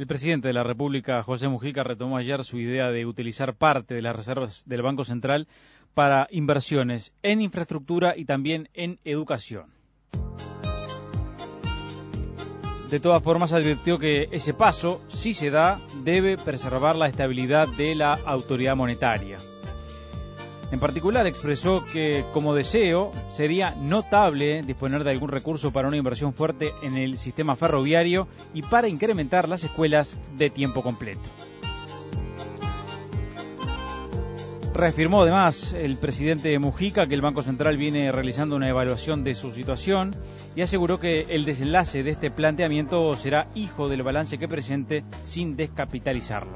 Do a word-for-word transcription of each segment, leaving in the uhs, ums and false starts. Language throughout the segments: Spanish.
El presidente de la República, José Mujica, retomó ayer su idea de utilizar parte de las reservas del Banco Central para inversiones en infraestructura y también en educación. De todas formas, advirtió que ese paso, si se da, debe preservar la estabilidad de la autoridad monetaria. En particular, expresó que, como deseo, sería notable disponer de algún recurso para una inversión fuerte en el sistema ferroviario y para incrementar las escuelas de tiempo completo. Reafirmó además el presidente Mujica que el Banco Central viene realizando una evaluación de su situación y aseguró que el desenlace de este planteamiento será hijo del balance que presente sin descapitalizarlo.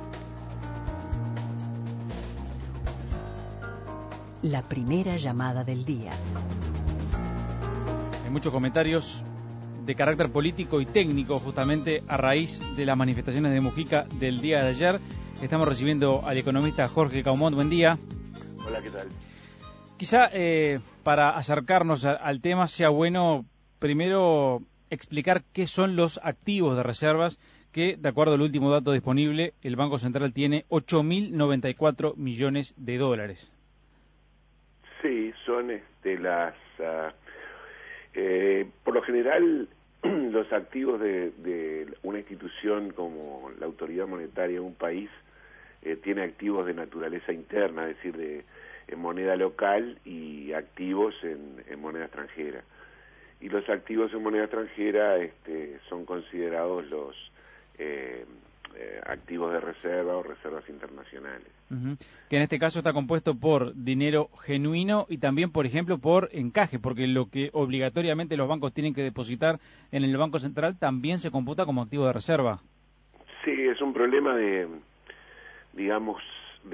La primera llamada del día. Hay muchos comentarios de carácter político y técnico justamente a raíz de las manifestaciones de Mujica del día de ayer. Estamos recibiendo al economista Jorge Caumont. Buen día. Hola, ¿qué tal? Quizá eh, para acercarnos a, al tema sea bueno primero explicar qué son los activos de reservas que, de acuerdo al último dato disponible, el Banco Central tiene ocho mil noventa y cuatro millones de dólares. Sí, son este, las... Uh, eh, por lo general, los activos de, de una institución como la autoridad monetaria de un país eh, tiene activos de naturaleza interna, es decir, de en moneda local y activos en, en moneda extranjera. Y los activos en moneda extranjera este, son considerados los eh, eh, activos de reserva o reservas internacionales. Uh-huh. Que en este caso está compuesto por dinero genuino y también, por ejemplo, por encaje, porque lo que obligatoriamente los bancos tienen que depositar en el Banco Central también se computa como activo de reserva. Sí, es un problema de, digamos,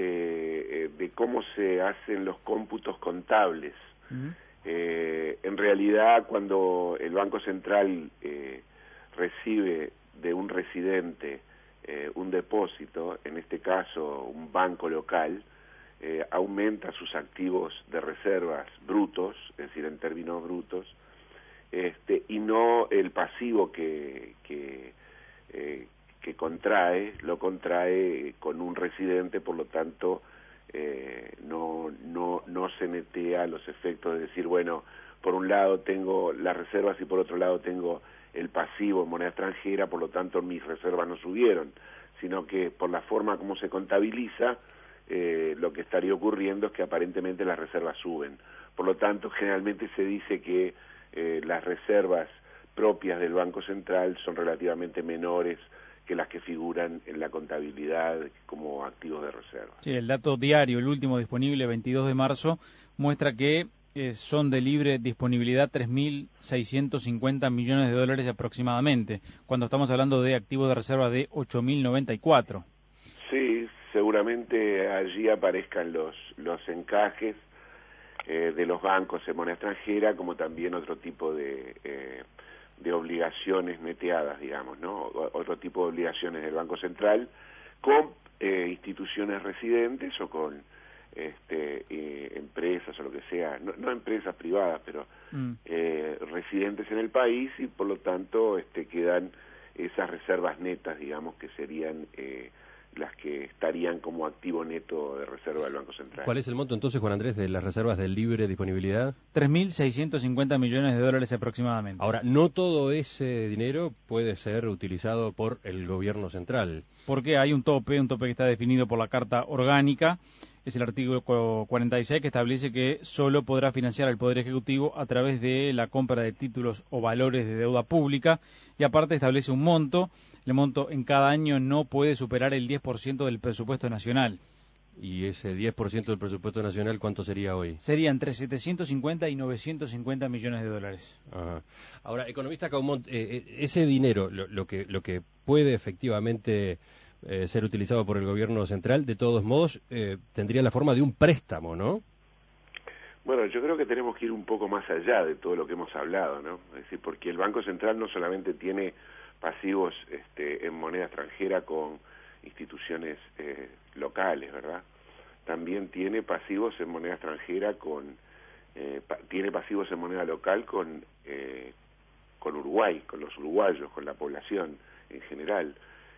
de, de cómo se hacen los cómputos contables. Uh-huh. Eh, en realidad, cuando el Banco Central eh, recibe de un residente eh, un depósito, en este caso un banco local, eh, aumenta sus activos de reservas brutos, es decir, en términos brutos, este, y no el pasivo que, que, eh, que contrae, lo contrae con un residente, por lo tanto, Eh, no no no se netea los efectos de decir, bueno, por un lado tengo las reservas y por otro lado tengo el pasivo en moneda extranjera, por lo tanto mis reservas no subieron, sino que por la forma como se contabiliza, eh, lo que estaría ocurriendo es que aparentemente las reservas suben. Por lo tanto, generalmente se dice que eh, las reservas propias del Banco Central son relativamente menores que las que figuran en la contabilidad como activos de reserva. Sí, el dato diario, el último disponible, veintidós de marzo, muestra que eh, son de libre disponibilidad tres mil seiscientos cincuenta millones de dólares aproximadamente, cuando estamos hablando de activos de reserva de ocho mil noventa y cuatro. Sí, seguramente allí aparezcan los, los encajes eh, de los bancos en moneda extranjera, como también otro tipo de... Eh, de obligaciones neteadas, digamos, ¿no? Otro tipo de obligaciones del Banco Central con eh, instituciones residentes o con este, eh, empresas o lo que sea, no, no empresas privadas, pero mm. eh, residentes en el país y por lo tanto este, quedan esas reservas netas, digamos, que serían eh, las que estarían como activo neto de reserva del Banco Central. ¿Cuál es el monto entonces, Juan Andrés, de las reservas de libre disponibilidad? tres mil seiscientos cincuenta millones de dólares aproximadamente. Ahora, no todo ese dinero puede ser utilizado por el gobierno central. Porque hay un tope, un tope que está definido por la Carta Orgánica, es el artículo cuarenta y seis que establece que solo podrá financiar el Poder Ejecutivo a través de la compra de títulos o valores de deuda pública y aparte establece un monto, el monto en cada año no puede superar el diez por ciento del presupuesto nacional. ¿Y ese diez por ciento del presupuesto nacional cuánto sería hoy? Sería entre setecientos cincuenta y novecientos cincuenta millones de dólares. Ajá. Ahora, economista Caumont, eh, ese dinero, lo, lo que lo que puede efectivamente eh, ser utilizado por el gobierno central, de todos modos, eh, tendría la forma de un préstamo, ¿no? Bueno, yo creo que tenemos que ir un poco más allá de todo lo que hemos hablado, ¿no? Es decir, porque el Banco Central no solamente tiene pasivos este, en moneda extranjera con instituciones eh, locales, ¿verdad? También tiene pasivos en moneda extranjera con, eh, pa tiene pasivos en moneda local con, eh, con Uruguay, con los uruguayos, con la población en general.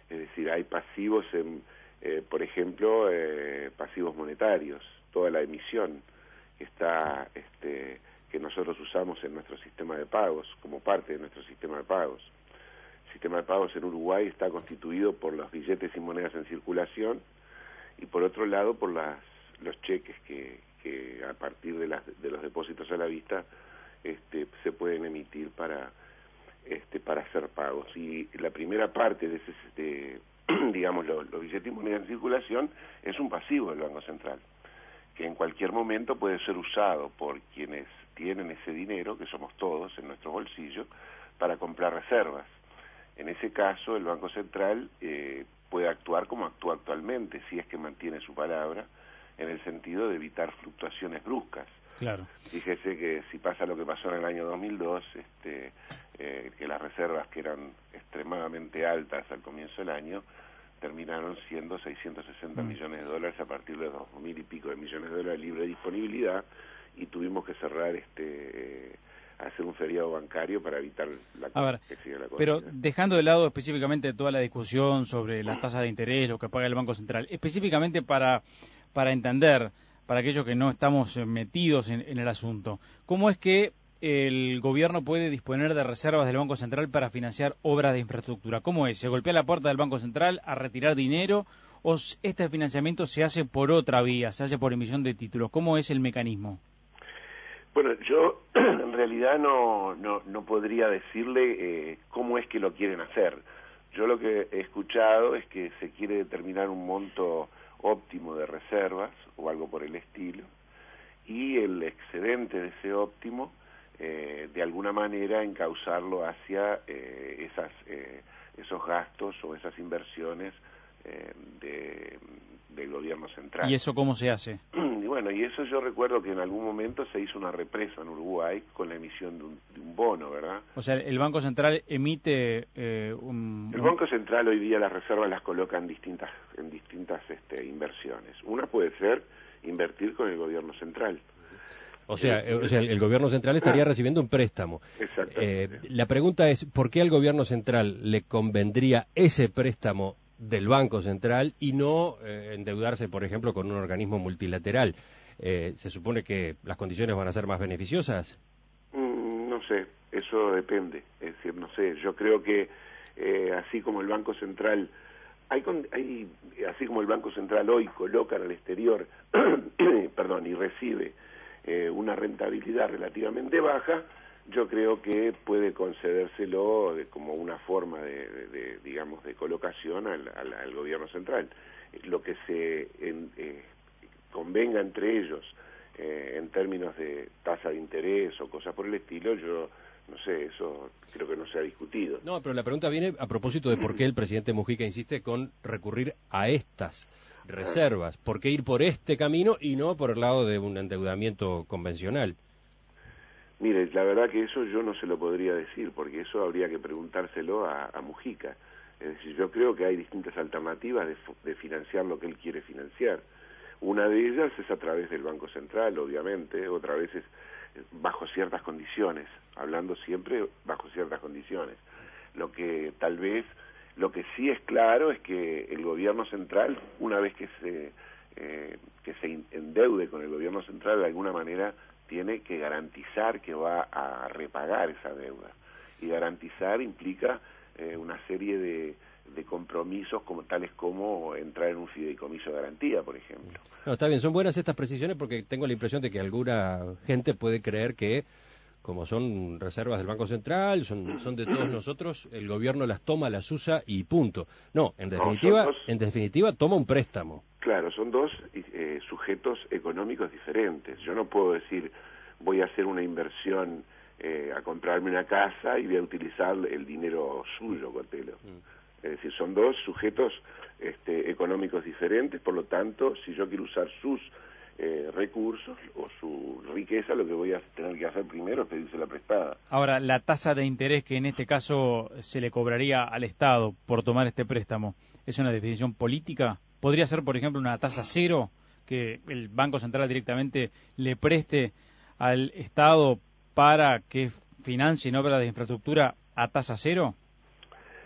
Es decir, hay pasivos, en, eh, por ejemplo, eh, pasivos monetarios, toda la emisión que está, este, que nosotros usamos en nuestro sistema de pagos, como parte de nuestro sistema de pagos. El sistema de pagos en Uruguay está constituido por los billetes y monedas en circulación y por otro lado por las, los cheques que, que a partir de, las, de los depósitos a la vista este, se pueden emitir para, este, para hacer pagos. Y la primera parte de ese, de, digamos, los, los billetes y monedas en circulación es un pasivo del Banco Central, que en cualquier momento puede ser usado por quienes tienen ese dinero, que somos todos en nuestro bolsillo, para comprar reservas. En ese caso, el Banco Central eh, puede actuar como actúa actualmente, si es que mantiene su palabra, en el sentido de evitar fluctuaciones bruscas. Claro. Fíjese que si pasa lo que pasó en el año dos mil dos, este, eh, que las reservas que eran extremadamente altas al comienzo del año, terminaron siendo seiscientos sesenta mm. millones de dólares a partir de dos mil y pico de millones de dólares de libre disponibilidad, y tuvimos que cerrar este... Eh, hacer un feriado bancario para evitar la, a ver, que siga la cosa. Pero dejando de lado específicamente toda la discusión sobre las tasas de interés, lo que paga el Banco Central, específicamente para, para entender, para aquellos que no estamos metidos en, en el asunto, ¿cómo es que el gobierno puede disponer de reservas del Banco Central para financiar obras de infraestructura? ¿Cómo es? ¿Se golpea la puerta del Banco Central a retirar dinero o este financiamiento se hace por otra vía, se hace por emisión de títulos? ¿Cómo es el mecanismo? Bueno, yo en realidad no, no, no podría decirle eh, cómo es que lo quieren hacer. Yo lo que he escuchado es que se quiere determinar un monto óptimo de reservas o algo por el estilo, y el excedente de ese óptimo, eh, de alguna manera encauzarlo hacia eh, esas, eh, esos gastos o esas inversiones eh, de, del gobierno central. ¿Y eso cómo se hace? Y bueno, y eso yo recuerdo que en algún momento se hizo una represa en Uruguay con la emisión de un, de un bono, ¿verdad? O sea, el Banco Central emite eh, un... El Banco Central hoy día las reservas las coloca en distintas, en distintas este, inversiones. Una puede ser invertir con el gobierno central. O sea, eh, o sea, el gobierno central estaría recibiendo un préstamo. Exactamente. Eh, la pregunta es, ¿por qué al gobierno central le convendría ese préstamo del Banco Central y no eh, endeudarse, por ejemplo, con un organismo multilateral? Eh, ¿Se supone que las condiciones van a ser más beneficiosas? Mm, no sé, eso depende. Es decir, no sé, yo creo que eh, así como el Banco Central, hay, hay así como el Banco Central hoy coloca en el exterior, perdón, y recibe eh, una rentabilidad relativamente baja, yo creo que puede concedérselo de, como una forma de, de, de, digamos, de colocación al, al, al gobierno central. Lo que se en, eh, convenga entre ellos eh, en términos de tasa de interés o cosas por el estilo, yo no sé, eso creo que no se ha discutido. No, pero la pregunta viene a propósito de por qué el presidente Mujica insiste con recurrir a estas reservas. ¿Por qué ir por este camino y no por el lado de un endeudamiento convencional? Mire, la verdad que eso yo no se lo podría decir, porque eso habría que preguntárselo a, a Mujica. Es decir, yo creo que hay distintas alternativas de, de financiar lo que él quiere financiar. Una de ellas es a través del Banco Central, obviamente, otra vez es bajo ciertas condiciones, hablando siempre bajo ciertas condiciones. Lo que tal vez, lo que sí es claro es que el gobierno central, una vez que se, eh, que se endeude con el gobierno central, de alguna manera tiene que garantizar que va a repagar esa deuda. Y garantizar implica eh, una serie de, de compromisos como tales como entrar en un fideicomiso de garantía, por ejemplo. No, está bien, son buenas estas precisiones porque tengo la impresión de que alguna gente puede creer que, como son reservas del Banco Central, son, son de todos nosotros, el gobierno las toma, las usa y punto. No, en definitiva, no, dos, en definitiva toma un préstamo. Claro, son dos eh, sujetos económicos diferentes. Yo no puedo decir, voy a hacer una inversión eh, a comprarme una casa y voy a utilizar el dinero suyo, Cotelo. Mm. Es decir, son dos sujetos este, económicos diferentes, por lo tanto, si yo quiero usar sus eh, recursos o su riqueza, lo que voy a tener que hacer primero es pedírsela prestada. Ahora, la tasa de interés que en este caso se le cobraría al Estado por tomar este préstamo, ¿es una definición política? ¿Podría ser, por ejemplo, una tasa cero, que el Banco Central directamente le preste al Estado para que financien obras de infraestructura a tasa cero?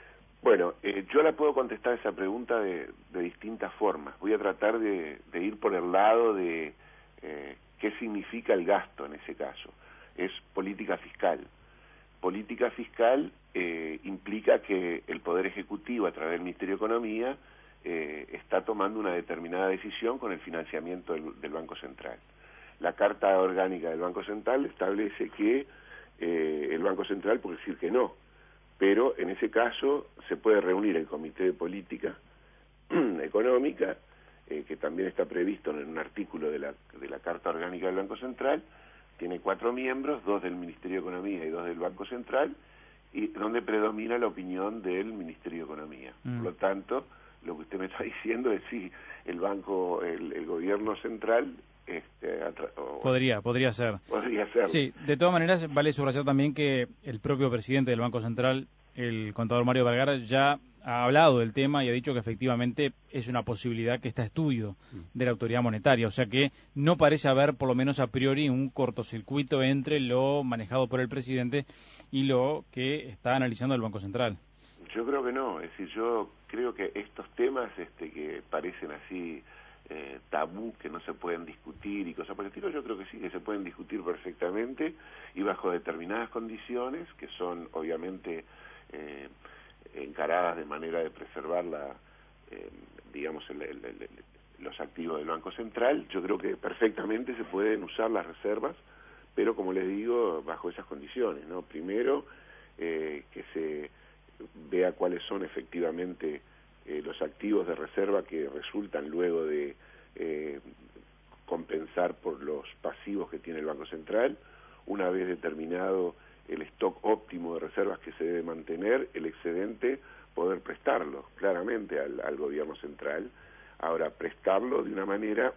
Bueno, eh, yo la puedo contestar esa pregunta de, de distintas formas. Voy a tratar de, de ir por el lado de eh, qué significa el gasto en ese caso. Es política fiscal. Política fiscal eh, implica que el Poder Ejecutivo, a través del Ministerio de Economía, eh, está tomando una determinada decisión con el financiamiento del, del Banco Central. La Carta Orgánica del Banco Central establece que eh, el Banco Central puede decir que no, pero en ese caso se puede reunir el Comité de Política Económica, eh, que también está previsto en un artículo de la, de la Carta Orgánica del Banco Central. Tiene cuatro miembros, dos del Ministerio de Economía y dos del Banco Central, y donde predomina la opinión del Ministerio de Economía. Mm. Por lo tanto, lo que usted me está diciendo es si el banco, el, el gobierno central este, o, podría, podría ser. Podría ser. Sí, de todas maneras vale subrayar también que el propio presidente del Banco Central, el contador Mario Vergara, ya ha hablado del tema y ha dicho que efectivamente es una posibilidad que está a estudio de la autoridad monetaria, o sea que no parece haber, por lo menos a priori, un cortocircuito entre lo manejado por el presidente y lo que está analizando el Banco Central. Yo creo que no, es decir, yo creo que estos temas este, que parecen así eh, tabú, que no se pueden discutir y cosas por el estilo, yo creo que sí, que se pueden discutir perfectamente y bajo determinadas condiciones, que son obviamente eh, encaradas de manera de preservar la, eh, digamos, el, el, el, los activos del Banco Central. Yo creo que perfectamente se pueden usar las reservas, pero como les digo, bajo esas condiciones, ¿no? Primero, eh, que se vea cuáles son efectivamente eh, los activos de reserva que resultan luego de eh, compensar por los pasivos que tiene el Banco Central. Una vez determinado el stock óptimo de reservas que se debe mantener, el excedente, poder prestarlo claramente al, al gobierno central. Ahora, prestarlo de una manera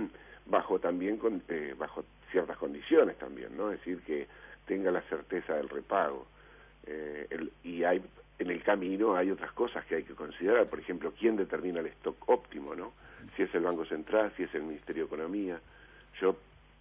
bajo también con, eh, bajo ciertas condiciones también, ¿no? Es decir, que tenga la certeza del repago. Eh, el, y hay en el camino hay otras cosas que hay que considerar, por ejemplo, quién determina el stock óptimo, ¿no? Si es el Banco Central, si es el Ministerio de Economía. Yo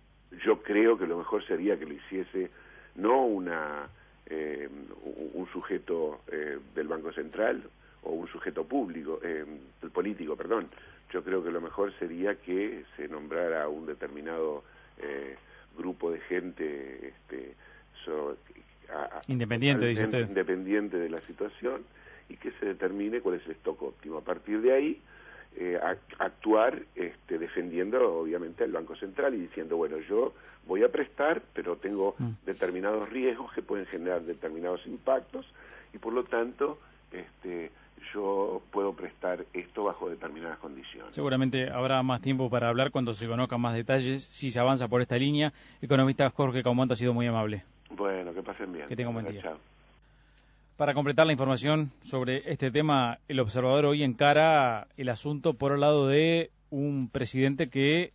yo creo que lo mejor sería que lo hiciese no una eh, un sujeto eh, del Banco Central o un sujeto público, eh, político, perdón. Yo creo que lo mejor sería que se nombrara un determinado eh, grupo de gente este, so, a, independiente, dice usted. Independiente de la situación, y que se determine cuál es el stock óptimo. A partir de ahí, eh, a, actuar este, defendiendo obviamente al Banco Central y diciendo, bueno, yo voy a prestar, pero tengo mm. determinados riesgos que pueden generar determinados impactos, y por lo tanto este, yo puedo prestar esto bajo determinadas condiciones. Seguramente habrá más tiempo para hablar cuando se conozcan más detalles, si se avanza por esta línea. Economista Jorge Caumonte ha sido muy amable. Bueno, que pasen bien. Que tengan buen día. Chao. Para completar la información sobre este tema, el Observador hoy encara el asunto por el lado de un presidente que,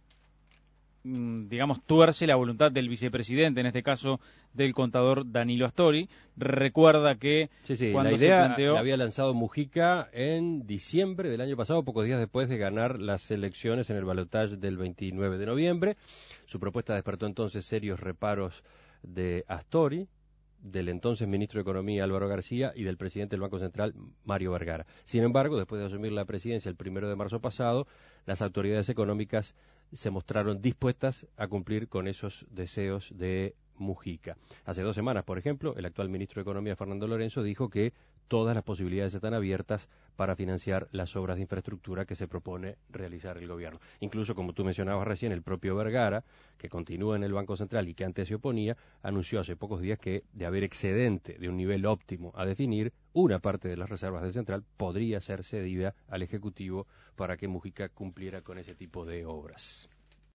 digamos, tuerce la voluntad del vicepresidente, en este caso del contador Danilo Astori. Recuerda que sí, sí, cuando la idea se planteó... la había lanzado Mujica en diciembre del año pasado, pocos días después de ganar las elecciones en el balotaje del veintinueve de noviembre. Su propuesta despertó entonces serios reparos de Astori, del entonces ministro de Economía Álvaro García y del presidente del Banco Central Mario Vergara. Sin embargo, después de asumir la presidencia el primero de marzo pasado, las autoridades económicas se mostraron dispuestas a cumplir con esos deseos de Mujica. Hace dos semanas, por ejemplo, el actual ministro de Economía, Fernando Lorenzo, dijo que todas las posibilidades están abiertas para financiar las obras de infraestructura que se propone realizar el gobierno. Incluso, como tú mencionabas recién, el propio Vergara, que continúa en el Banco Central y que antes se oponía, anunció hace pocos días que, de haber excedente de un nivel óptimo a definir, una parte de las reservas del Central podría ser cedida al Ejecutivo para que Mujica cumpliera con ese tipo de obras.